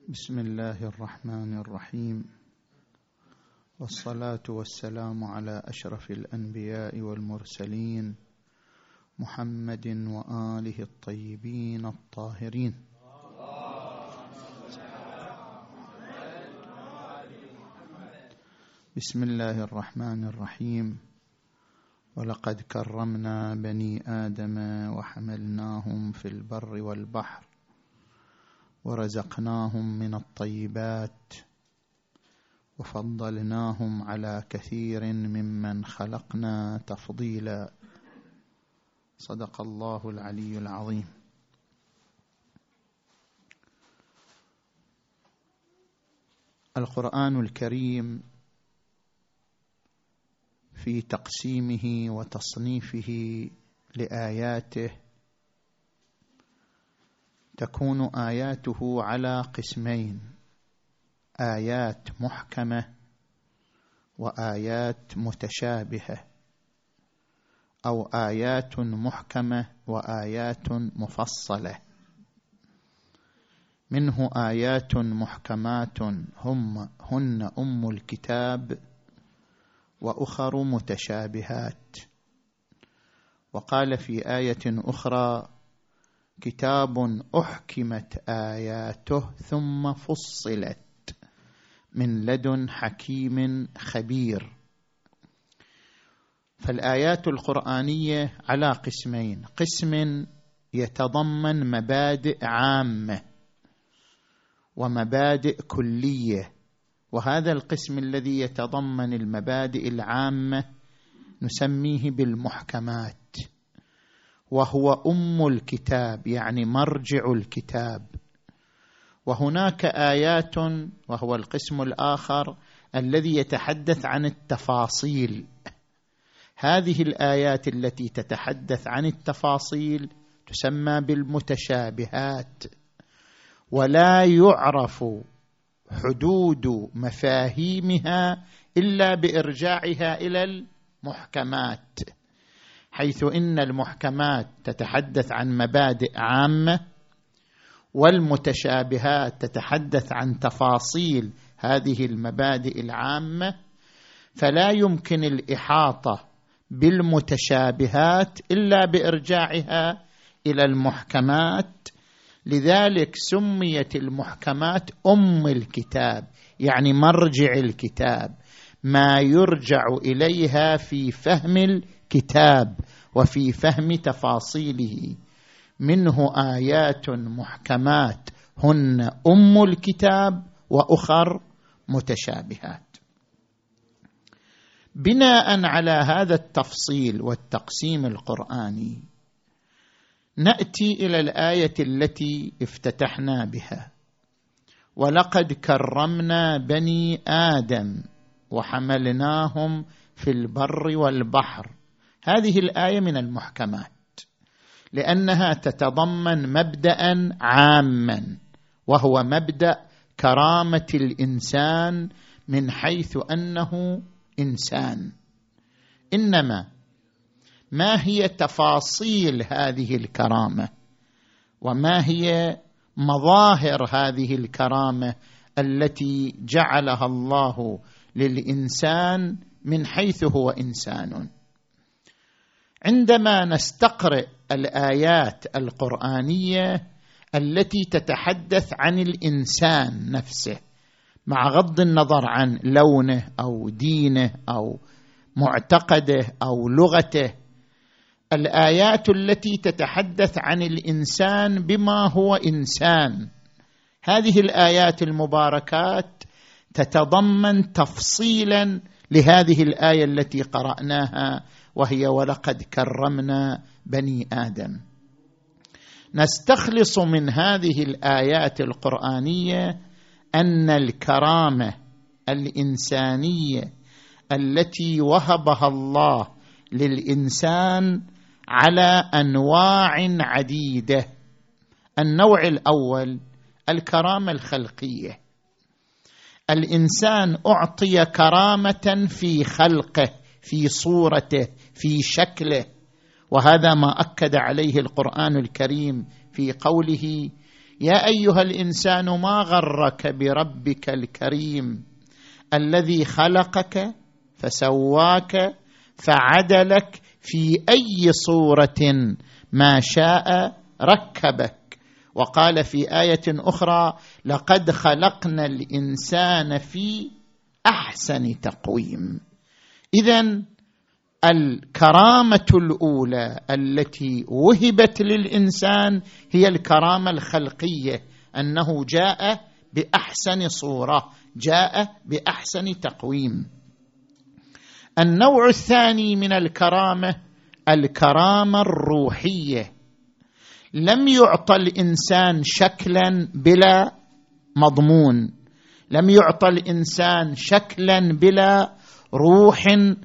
بسم الله الرحمن الرحيم، والصلاة والسلام على أشرف الأنبياء والمرسلين محمد وآله الطيبين الطاهرين. بسم الله الرحمن الرحيم. ولقد كرمنا بني آدم وحملناهم في البر والبحر ورزقناهم من الطيبات وفضلناهم على كثير ممن خلقنا تفضيلا. صدق الله العلي العظيم. القرآن الكريم في تقسيمه وتصنيفه لآياته تكون آياته على قسمين: آيات محكمة وآيات متشابهة، أو آيات محكمة وآيات مفصلة. منه آيات محكمات هن أم الكتاب، وأخر متشابهات. وقال في آية أخرى: كتاب أحكمت آياته ثم فصلت من لدن حكيم خبير. فالآيات القرآنية على قسمين: قسم يتضمن مبادئ عامة ومبادئ كلية، وهذا القسم الذي يتضمن المبادئ العامة نسميه بالمحكمات، وهو أم الكتاب، يعني مرجع الكتاب. وهناك آيات، وهو القسم الآخر الذي يتحدث عن التفاصيل. هذه الآيات التي تتحدث عن التفاصيل تسمى بالمتشابهات، ولا يعرف حدود مفاهيمها إلا بإرجاعها إلى المحكمات، حيث إن المحكمات تتحدث عن مبادئ عامة، والمتشابهات تتحدث عن تفاصيل هذه المبادئ العامة، فلا يمكن الإحاطة بالمتشابهات إلا بإرجاعها إلى المحكمات. لذلك سميت المحكمات أم الكتاب، يعني مرجع الكتاب، ما يرجع إليها في فهم الكتاب وفي فهم تفاصيله. منه آيات محكمات هن أم الكتاب، وأخر متشابهات. بناء على هذا التفصيل والتقسيم القرآني نأتي إلى الآية التي افتتحنا بها: ولقد كرمنا بني آدم وحملناهم في البر والبحر. هذه الآية من المحكمات، لأنها تتضمن مبدأ عاما، وهو مبدأ كرامة الإنسان من حيث أنه إنسان. إنما ما هي تفاصيل هذه الكرامة، وما هي مظاهر هذه الكرامة التي جعلها الله للإنسان من حيث هو إنسان؟ عندما نستقرئ الآيات القرآنية التي تتحدث عن الإنسان نفسه، مع غض النظر عن لونه أو دينه أو معتقده أو لغته، الآيات التي تتحدث عن الإنسان بما هو إنسان، هذه الآيات المباركات تتضمن تفصيلا لهذه الآية التي قرأناها، وهي ولقد كرمنا بني آدم. نستخلص من هذه الآيات القرآنية أن الكرامة الإنسانية التي وهبها الله للإنسان على أنواع عديدة. النوع الأول الكرامة الخلقية. الإنسان أعطي كرامة في خلقه، في صورته، في شكله، وهذا ما أكد عليه القرآن الكريم في قوله: يا أيها الإنسان ما غرك بربك الكريم الذي خلقك فسواك فعدلك في أي صورة ما شاء ركبك. وقال في آية أخرى لقد خلقنا الإنسان في أحسن تقويم. إذن الكرامة الأولى التي وهبت للإنسان هي الكرامة الخلقية، أنه جاء بأحسن صورة، جاء بأحسن تقويم. النوع الثاني من الكرامة الكرامة الروحية. لم يعطى الإنسان شكلا بلا مضمون، لم يعطى الإنسان شكلا بلا روح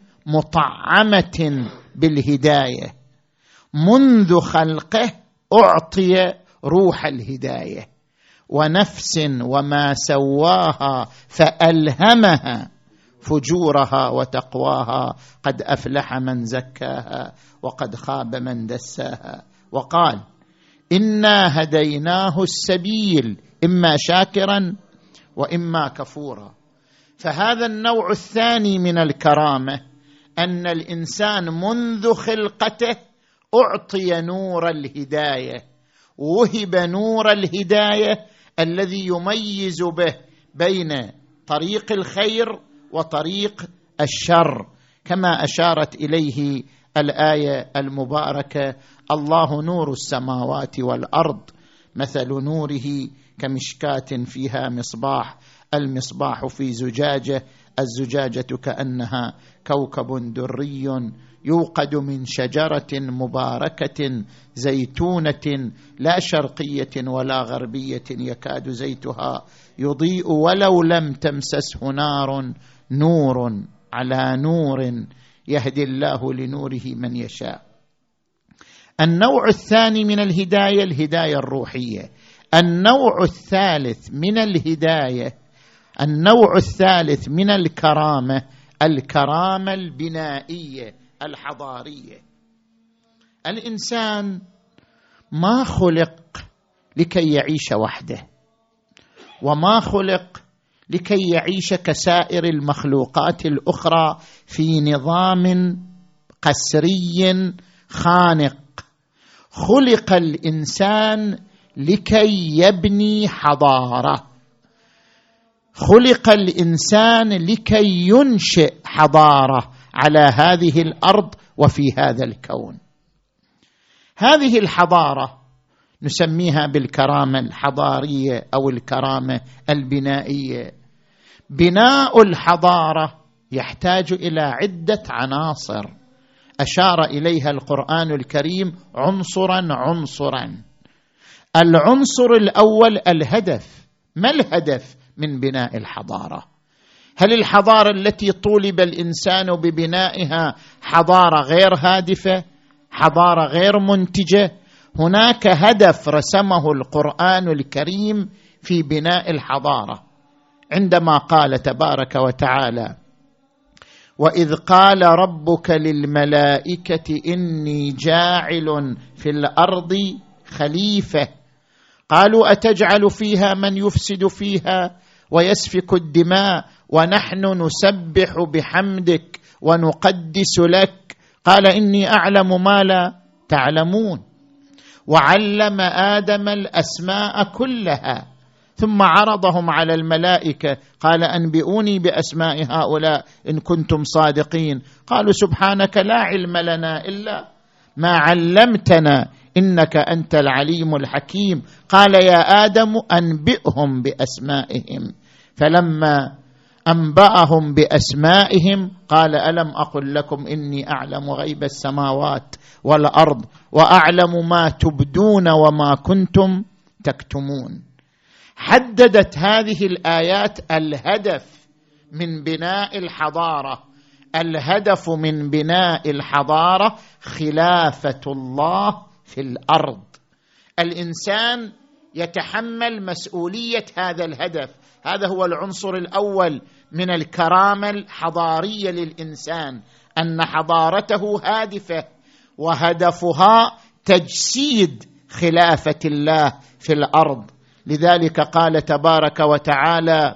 مطعمة بالهداية. منذ خلقه أعطي روح الهداية، ونفس وما سواها فألهمها فجورها وتقواها قد أفلح من زكاها وقد خاب من دساها. وقال إنا هديناه السبيل إما شاكرا وإما كفورا. فهذا النوع الثاني من الكرامة أن الإنسان منذ خلقته أعطي نور الهداية، وهب نور الهداية الذي يميز به بين طريق الخير وطريق الشر، كما أشارت إليه الآية المباركة الله نور السماوات والأرض مثل نوره كمشكاة فيها مصباح، المصباح في زجاجة، الزجاجة كأنها كوكب دري يوقد من شجرة مباركة زيتونة لا شرقية ولا غربية يكاد زيتها يضيء ولو لم تمسسه نار، نور على نور يهدي الله لنوره من يشاء. النوع الثاني من الهداية الهداية الروحية. النوع الثالث من الهداية، النوع الثالث من الكرامة الكرامة البنائية الحضارية. الإنسان ما خلق لكي يعيش وحده، وما خلق لكي يعيش كسائر المخلوقات الأخرى في نظام قسري خانق. خلق الإنسان لكي يبني حضارة، خلق الإنسان لكي ينشئ حضارة على هذه الأرض وفي هذا الكون. هذه الحضارة نسميها بالكرامة الحضارية أو الكرامة البنائية. بناء الحضارة يحتاج إلى عدة عناصر أشار إليها القرآن الكريم عنصرا عنصرا. العنصر الأول الهدف. ما الهدف من بناء الحضارة؟ هل الحضارة التي طولب الإنسان ببنائها حضارة غير هادفة، حضارة غير منتجة؟ هناك هدف رسمه القرآن الكريم في بناء الحضارة، عندما قال تبارك وتعالى وإذ قال ربك للملائكة إني جاعل في الأرض خليفة قالوا أتجعل فيها من يفسد فيها ويسفك الدماء ونحن نسبح بحمدك ونقدس لك قال إني أعلم ما لا تعلمون. وعلم آدم الأسماء كلها ثم عرضهم على الملائكة قال أنبئوني بأسماء هؤلاء إن كنتم صادقين قالوا سبحانك لا علم لنا إلا ما علمتنا إنك أنت العليم الحكيم. قال يا آدم أنبئهم بأسمائهم فلما أنبأهم بأسمائهم قال ألم أقل لكم إني أعلم غيب السماوات والأرض وأعلم ما تبدون وما كنتم تكتمون. حددت هذه الآيات الهدف من بناء الحضارة. الهدف من بناء الحضارة خلافة الله في الأرض. الإنسان يتحمل مسؤولية هذا الهدف. هذا هو العنصر الأول من الكرامة الحضارية للإنسان، أن حضارته هادفة وهدفها تجسيد خلافة الله في الأرض. لذلك قال تبارك وتعالى: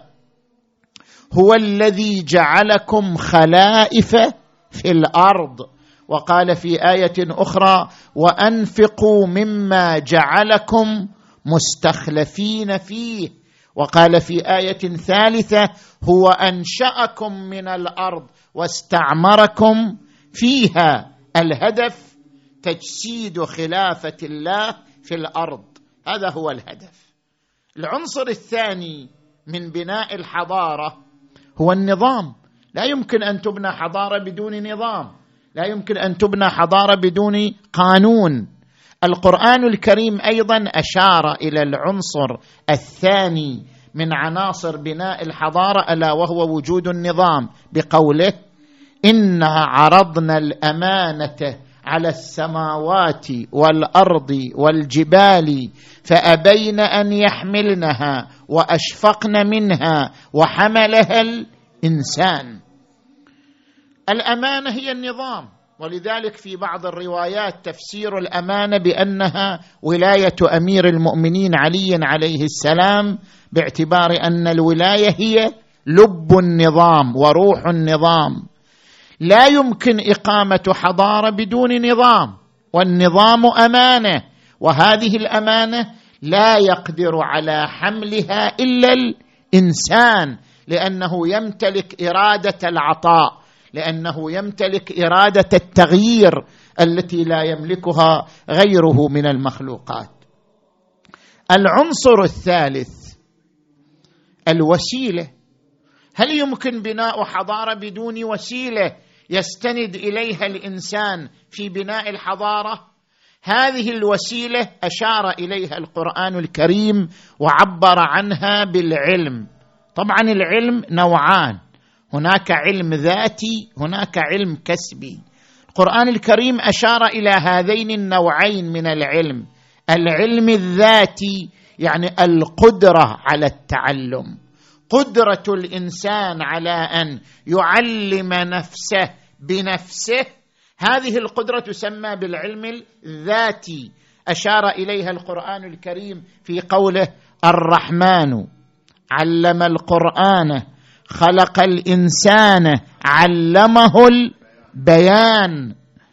هو الذي جعلكم خلائف في الأرض. وقال في آية أخرى: وأنفقوا مما جعلكم مستخلفين فيه. وقال في آية ثالثة: هو أنشأكم من الأرض واستعمركم فيها. الهدف تجسيد خلافة الله في الأرض، هذا هو الهدف. العنصر الثاني من بناء الحضارة هو النظام. لا يمكن أن تبنى حضارة بدون نظام، لا يمكن أن تبنى حضارة بدون قانون. القرآن الكريم أيضا أشار إلى العنصر الثاني من عناصر بناء الحضارة، ألا وهو وجود النظام، بقوله: إنا عرضنا الأمانة على السماوات والأرض والجبال فأبين أن يحملنها وأشفقن منها وحملها الإنسان. الأمانة هي النظام، ولذلك في بعض الروايات تفسير الأمانة بأنها ولاية أمير المؤمنين علي عليه السلام، باعتبار أن الولاية هي لب النظام وروح النظام. لا يمكن إقامة حضارة بدون نظام، والنظام أمانة، وهذه الأمانة لا يقدر على حملها إلا الإنسان، لأنه يمتلك إرادة العطاء، لأنه يمتلك إرادة التغيير التي لا يملكها غيره من المخلوقات. العنصر الثالث الوسيلة. هل يمكن بناء حضارة بدون وسيلة يستند إليها الإنسان في بناء الحضارة؟ هذه الوسيلة أشار إليها القرآن الكريم وعبر عنها بالعلم. طبعا العلم نوعان، هناك علم ذاتي، هناك علم كسبي. القرآن الكريم أشار إلى هذين النوعين من العلم. العلم الذاتي يعني القدرة على التعلم، قدرة الإنسان على أن يعلم نفسه بنفسه، هذه القدرة تسمى بالعلم الذاتي، أشار إليها القرآن الكريم في قوله: الرحمن علم القرآن خلق الإنسان علمه البيان.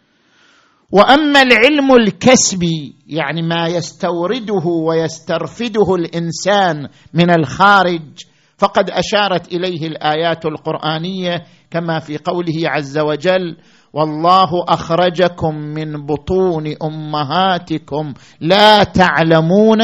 وأما العلم الكسبي يعني ما يستورده ويسترفده الإنسان من الخارج، فقد أشارت إليه الآيات القرآنية كما في قوله عز وجل: والله أخرجكم من بطون أمهاتكم لا تعلمون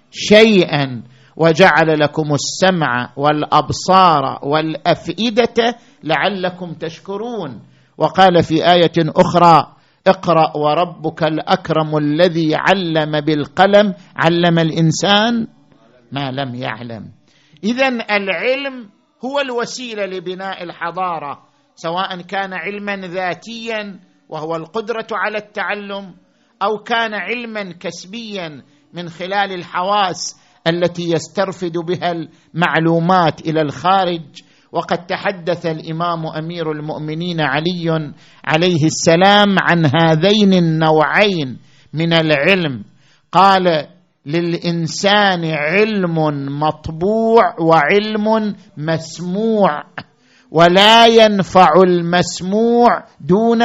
شيئا وجعل لكم السمع والأبصار والأفئدة لعلكم تشكرون. وقال في آية أخرى: اقرأ وربك الأكرم الذي علم بالقلم علم الإنسان ما لم يعلم. إذن العلم هو الوسيلة لبناء الحضارة، سواء كان علما ذاتيا وهو القدرة على التعلم، أو كان علما كسبيا من خلال الحواس التي يسترفد بها المعلومات إلى الخارج. وقد تحدث الإمام أمير المؤمنين علي عليه السلام عن هذين النوعين من العلم، قال: للإنسان علم مطبوع وعلم مسموع، ولا ينفع المسموع دون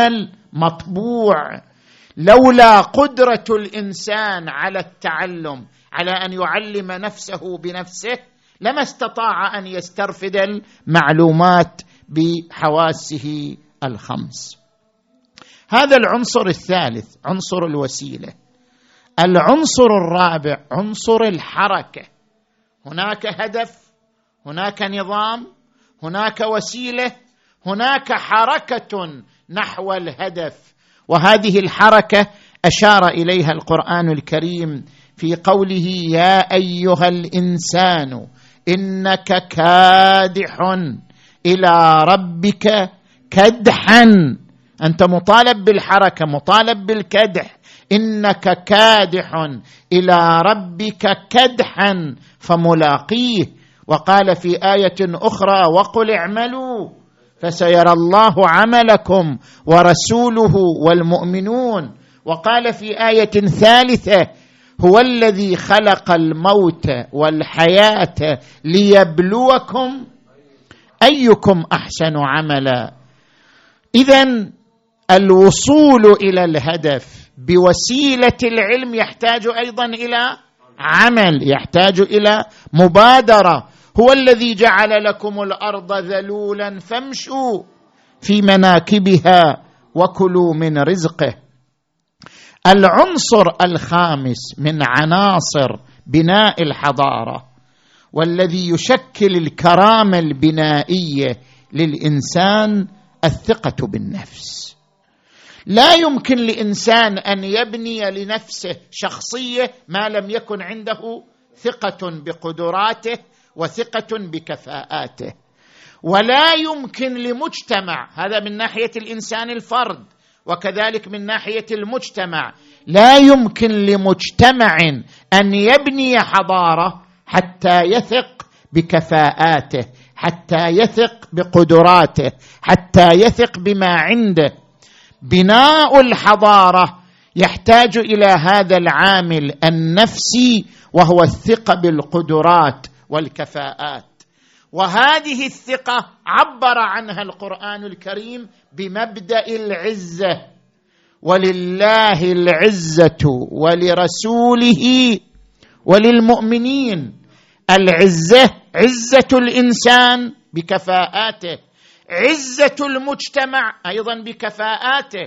المطبوع. لولا قدرة الإنسان على التعلم، على أن يعلم نفسه بنفسه، لما استطاع أن يسترفد المعلومات بحواسه الخمس. هذا العنصر الثالث، عنصر الوسيلة. العنصر الرابع عنصر الحركة. هناك هدف، هناك نظام، هناك وسيلة، هناك حركة نحو الهدف. وهذه الحركة أشار إليها القرآن الكريم في قوله: يا أيها الإنسان إنك كادح إلى ربك كدحا. أنت مطالب بالحركة، مطالب بالكدح. إنك كادح إلى ربك كدحا فملاقيه. وقال في آية أخرى: وقل اعملوا فسيرى الله عملكم ورسوله والمؤمنون. وقال في آية ثالثة: هو الذي خلق الموت والحياة ليبلوكم أيكم أحسن عملا. إذن الوصول إلى الهدف بوسيلة العلم يحتاج أيضا إلى عمل، يحتاج إلى مبادرة. هو الذي جعل لكم الأرض ذلولا فامشوا في مناكبها وكلوا من رزقه. العنصر الخامس من عناصر بناء الحضارة والذي يشكل الكرامة البنائية للإنسان الثقة بالنفس. لا يمكن لإنسان أن يبني لنفسه شخصية ما لم يكن عنده ثقة بقدراته وثقة بكفاءاته، ولا يمكن لمجتمع، هذا من ناحية الإنسان الفرد وكذلك من ناحية المجتمع، لا يمكن لمجتمع أن يبني حضارة حتى يثق بكفاءاته، حتى يثق بقدراته، حتى يثق بما عنده. بناء الحضارة يحتاج إلى هذا العامل النفسي وهو الثقة بالقدرات والكفاءات. وهذه الثقة عبر عنها القرآن الكريم بمبدأ العزة: ولله العزة ولرسوله وللمؤمنين. العزة عزة الإنسان بكفاءاته، عزة المجتمع أيضا بكفاءاته.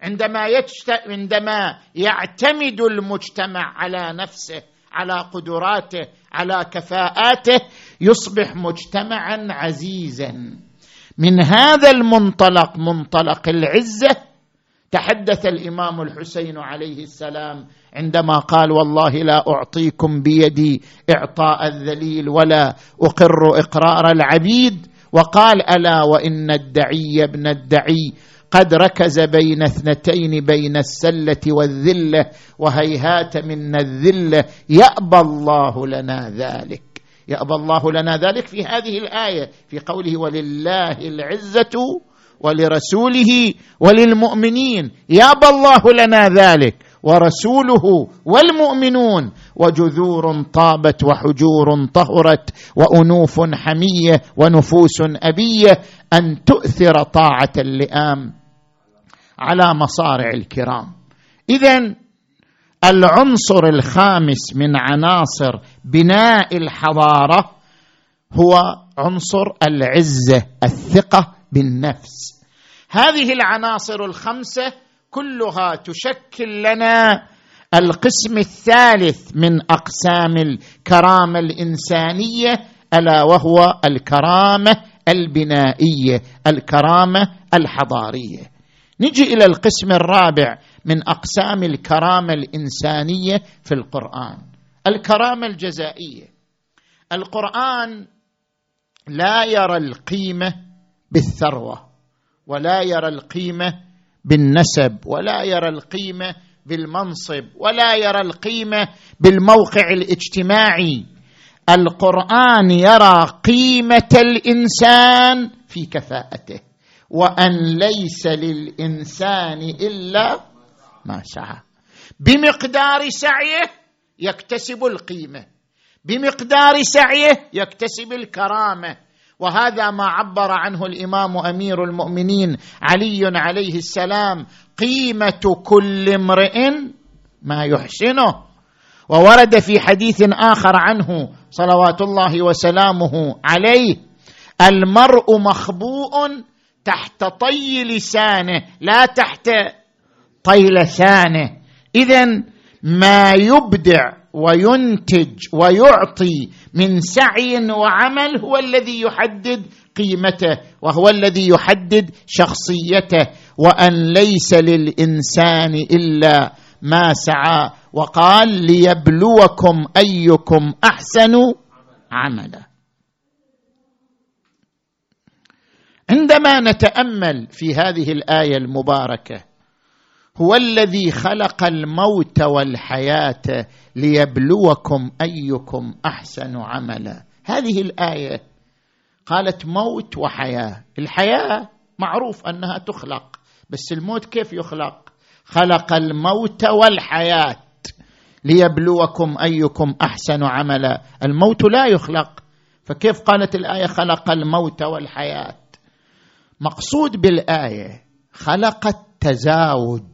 عندما يعتمد المجتمع على نفسه، على قدراته، على كفاءاته، يصبح مجتمعا عزيزا. من هذا المنطلق، منطلق العزة، تحدث الإمام الحسين عليه السلام عندما قال: والله لا أعطيكم بيدي إعطاء الذليل ولا أقر إقرار العبيد. وقال: ألا وإن الدعي ابن الدعي قد ركز بين اثنتين، بين السلة والذلة، وهيهات من الذلة، يأبى الله لنا ذلك. يأبى الله لنا ذلك في هذه الآية، في قوله: ولله العزة ولرسوله وللمؤمنين. يأبى الله لنا ذلك ورسوله والمؤمنون، وجذور طابت وحجور طهرت وأنوف حمية ونفوس أبية أن تؤثر طاعة اللئام على مصارع الكرام. إذن العنصر الخامس من عناصر بناء الحضارة هو عنصر العزة، الثقة بالنفس. هذه العناصر الخمسة كلها تشكل لنا القسم الثالث من أقسام الكرامة الإنسانية، ألا وهو الكرامة البنائية، الكرامة الحضارية. نجي إلى القسم الرابع من أقسام الكرامة الإنسانية في القرآن، الكرامة الجزائية. القرآن لا يرى القيمة بالثروة، ولا يرى القيمة بالنسب، ولا يرى القيمة بالمنصب، ولا يرى القيمة بالموقع الاجتماعي. القرآن يرى قيمة الإنسان في كفاءته، وأن ليس للإنسان إلا ما سعى. بمقدار سعيه يكتسب القيمة، بمقدار سعيه يكتسب الكرامة. وهذا ما عبر عنه الإمام أمير المؤمنين علي عليه السلام: قيمة كل امرئ ما يحسنه. وورد في حديث آخر عنه صلوات الله وسلامه عليه: المرء مخبوء تحت طي لسانه لا تحت طي لسانه. إذن ما يبدع وينتج ويعطي من سعي وعمل هو الذي يحدد قيمته، وهو الذي يحدد شخصيته. وأن ليس للإنسان إلا ما سعى، وقال: ليبلوكم أيكم أحسن عملا. عندما نتأمل في هذه الآية المباركة: هو الذي خلق الموت والحياة ليبلوكم أيكم أحسن عملا، هذه الآية قالت موت وحياة. الحياة معروف أنها تخلق، بس الموت كيف يخلق؟ خلق الموت والحياة ليبلوكم أيكم أحسن عملا. الموت لا يخلق، فكيف قالت الآية خلق الموت والحياة؟ مقصود بالآية خلق التزاوج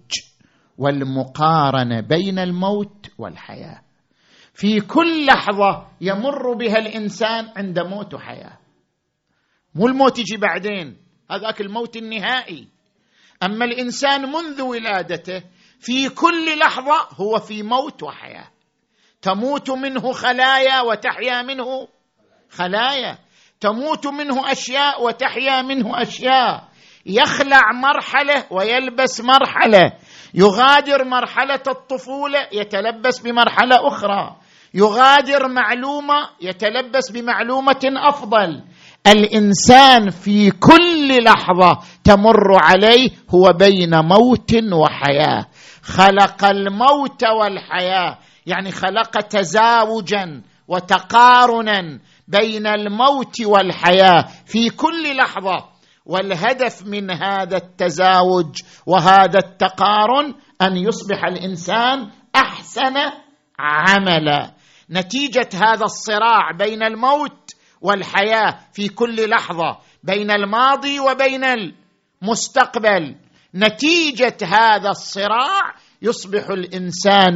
والمقارنة بين الموت والحياة. في كل لحظة يمر بها الإنسان عند موت وحياة، مو الموت يجي بعدين، هذاك الموت النهائي. أما الإنسان منذ ولادته في كل لحظة هو في موت وحياة، تموت منه خلايا وتحيا منه خلايا، تموت منه أشياء وتحيا منه أشياء، يخلع مرحلة ويلبس مرحلة، يغادر مرحلة الطفولة يتلبس بمرحلة أخرى، يغادر معلومة يتلبس بمعلومة أفضل. الإنسان في كل لحظة تمر عليه هو بين موت وحياة. خلق الموت والحياة يعني خلق تزاوجا وتقارنا بين الموت والحياة في كل لحظة، والهدف من هذا التزاوج وهذا التقارن أن يصبح الإنسان أحسن عملا. نتيجة هذا الصراع بين الموت والحياة في كل لحظة، بين الماضي وبين المستقبل، نتيجة هذا الصراع يصبح الإنسان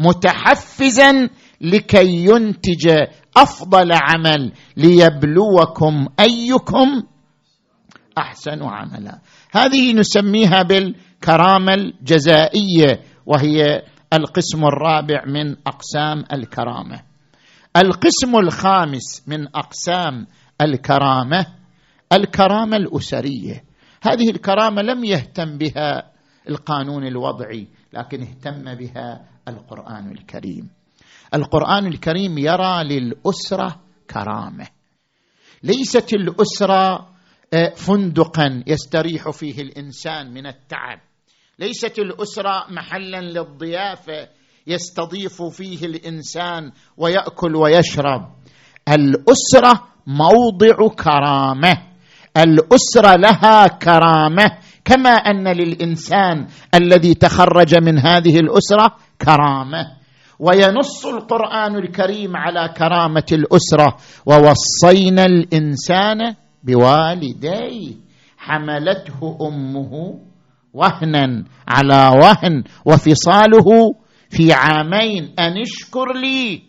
متحفزا لكي ينتج أفضل عمل ليبلوكم أيكم أحسن عملا. هذه نسميها بالكرامة الجزائية، وهي القسم الرابع من أقسام الكرامة. القسم الخامس من أقسام الكرامة الكرامة الأسرية. هذه الكرامة لم يهتم بها القانون الوضعي، لكن اهتم بها القرآن الكريم. القرآن الكريم يرى للأسرة كرامة. ليست الأسرة فندقا يستريح فيه الإنسان من التعب، ليست الأسرة محلا للضيافة يستضيف فيه الإنسان ويأكل ويشرب. الأسرة موضع كرامة، الأسرة لها كرامة، كما أن للإنسان الذي تخرج من هذه الأسرة كرامة. وينص القرآن الكريم على كرامة الأسرة: ووصينا الإنسان بوالديه حملته أمه وهنا على وهن وفصاله في عامين أن اشكر لي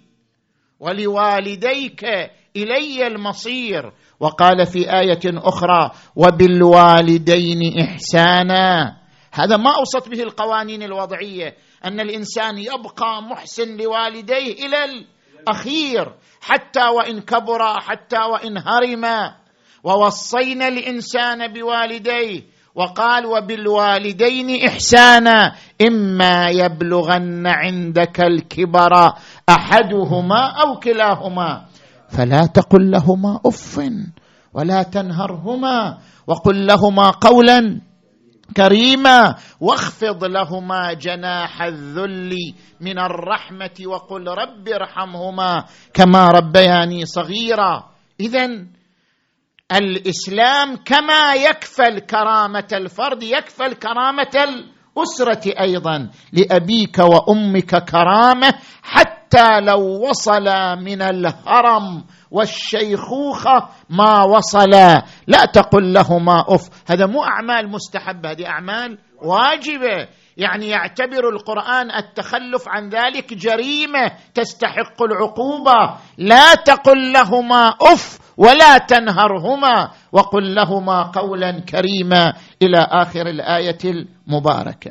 ولوالديك إلي المصير. وقال في آية أخرى: وبالوالدين إحسانا. هذا ما أوصت به القوانين الوضعية، أن الإنسان يبقى محسن لوالديه إلى الأخير حتى وإن كبر، حتى وإن هرم. ووصينا الإنسان بوالديه، وقال: وبالوالدين إحسانا إما يبلغن عندك الكبر أحدهما أو كلاهما فلا تقل لهما أف ولا تنهرهما وقل لهما قولا كريما واخفض لهما جناح الذل من الرحمة وقل رب ارحمهما كما ربياني صغيرا. إذن الإسلام كما يكفل كرامة الفرد يكفل كرامة الأسرة أيضا. لأبيك وأمك كرامة حتى لو وصلا من الهرم والشيخوخة ما وصلا لا تقل لهما أف. هذا مو أعمال مستحبة، هذه أعمال واجبة. يعني يعتبر القرآن التخلف عن ذلك جريمة تستحق العقوبة. لا تقل لهما أف ولا تنهرهما وقل لهما قولا كريما إلى آخر الآية المباركة.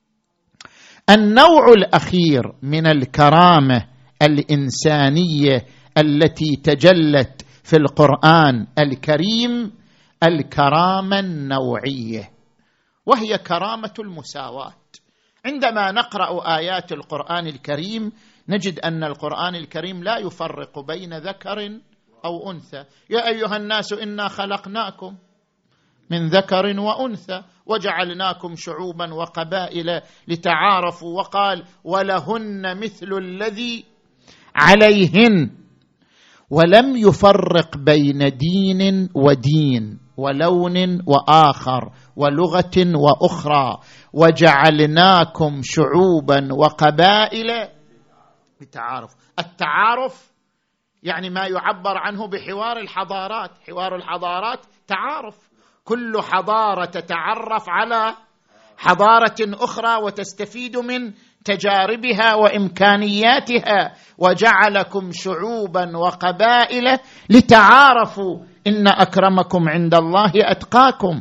النوع الأخير من الكرامة الإنسانية التي تجلت في القرآن الكريم الكرامة النوعية، وهي كرامة المساواة. عندما نقرأ آيات القرآن الكريم نجد أن القرآن الكريم لا يفرق بين ذكر أو أنثى. يا أيها الناس إنا خلقناكم من ذكر وأنثى وجعلناكم شعوبا وقبائل لتعارفوا، وقال: ولهن مثل الذي عليهن. ولم يفرق بين دين ودين ولون وآخر ولغة وأخرى. وجعلناكم شعوبا وقبائل بتعارف. التعارف يعني ما يعبر عنه بحوار الحضارات. حوار الحضارات تعارف، كل حضارة تتعرف على حضارة أخرى وتستفيد من تجاربها وإمكانياتها، وجعلكم شعوبا وقبائل لتعارفوا إن أكرمكم عند الله أتقاكم.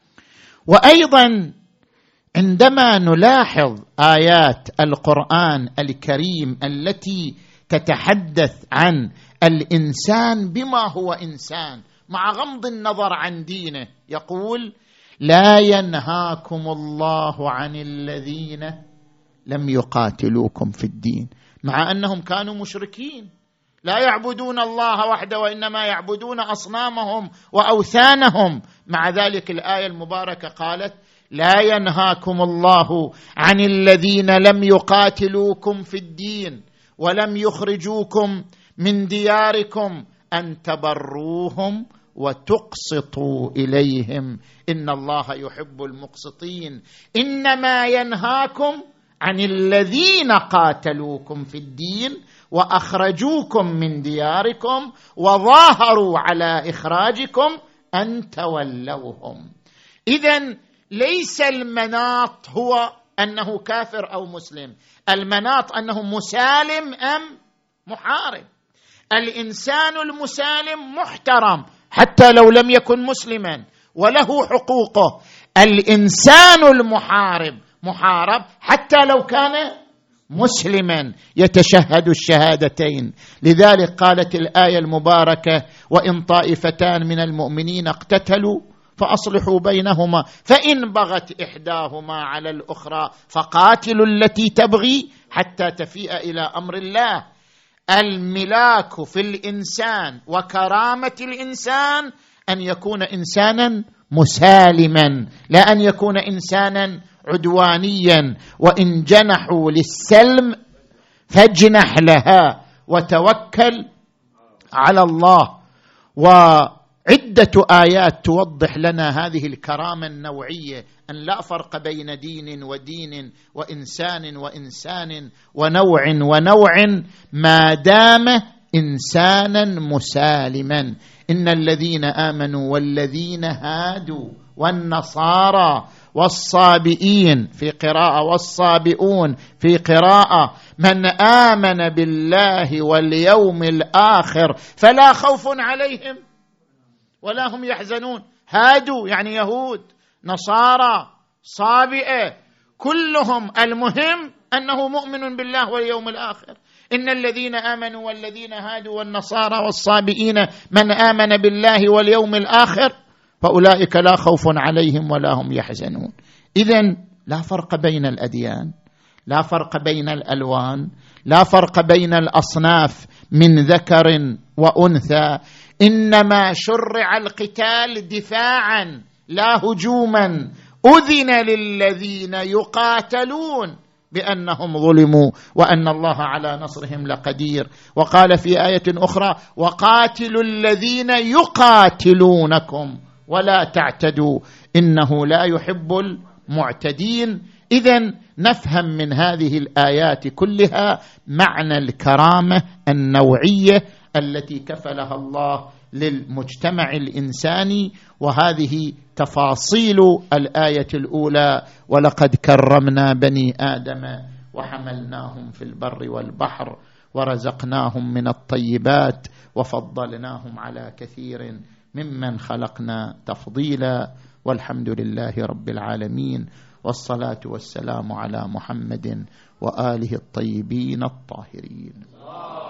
وأيضا عندما نلاحظ آيات القرآن الكريم التي تتحدث عن الإنسان بما هو إنسان مع غض النظر عن دينه، يقول: لا ينهاكم الله عن الذين لم يقاتلوكم في الدين، مع أنهم كانوا مشركين لا يعبدون الله وحده وإنما يعبدون أصنامهم وأوثانهم. مع ذلك الآية المباركة قالت: لا ينهاكم الله عن الذين لم يقاتلوكم في الدين ولم يخرجوكم من دياركم أن تبروهم وتقسطوا إليهم إن الله يحب المقسطين. إنما ينهاكم عن الذين قاتلوكم في الدين وأخرجوكم من دياركم وظاهروا على إخراجكم أن تولوهم. إذن ليس المناط هو أنه كافر أو مسلم، المناط أنه مسالم أم محارب. الإنسان المسالم محترم حتى لو لم يكن مسلما وله حقوقه، الإنسان المحارب محارب حتى لو كان مسلما يتشهد الشهادتين. لذلك قالت الآية المباركة: وإن طائفتان من المؤمنين اقتتلوا فأصلحوا بينهما فإن بغت إحداهما على الأخرى فقاتلوا التي تبغي حتى تفيء إلى أمر الله. الملاك في الإنسان وكرامة الإنسان أن يكون إنسانا مسالما، لا أن يكون إنسانا عدوانيا. وإن جنحوا للسلم فاجنح لها وتوكل على الله. وعدة آيات توضح لنا هذه الكرامة النوعية، أن لا فرق بين دين ودين وإنسان وإنسان ونوع ونوع ما دام إنسانا مسالما. إن الذين آمنوا والذين هادوا والنصارى والصابئين في قراءة والصابئون في قراءة من آمن بالله واليوم الآخر فلا خوف عليهم ولا هم يحزنون. هادوا يعني يهود، نصارى، صابئة، كلهم المهم أنه مؤمن بالله واليوم الآخر. إن الذين آمنوا والذين هادوا والنصارى والصابئين من آمن بالله واليوم الآخر فأولئك لا خوف عليهم ولا هم يحزنون. إذن لا فرق بين الأديان، لا فرق بين الألوان، لا فرق بين الأصناف من ذكر وأنثى، إنما شرع القتال دفاعا لا هجوما. أذن للذين يقاتلون بأنهم ظلموا وأن الله على نصرهم لقدير. وقال في آية أخرى: وقاتلوا الذين يقاتلونكم ولا تعتدوا إنه لا يحب المعتدين. إذن نفهم من هذه الآيات كلها معنى الكرامة النوعية التي كفلها الله للمجتمع الإنساني. وهذه تفاصيل الآية الأولى: ولقد كرمنا بني آدم وحملناهم في البر والبحر ورزقناهم من الطيبات وفضلناهم على كثير ممن خلقنا تفضيلا. والحمد لله رب العالمين، والصلاة والسلام على محمد وآله الطيبين الطاهرين.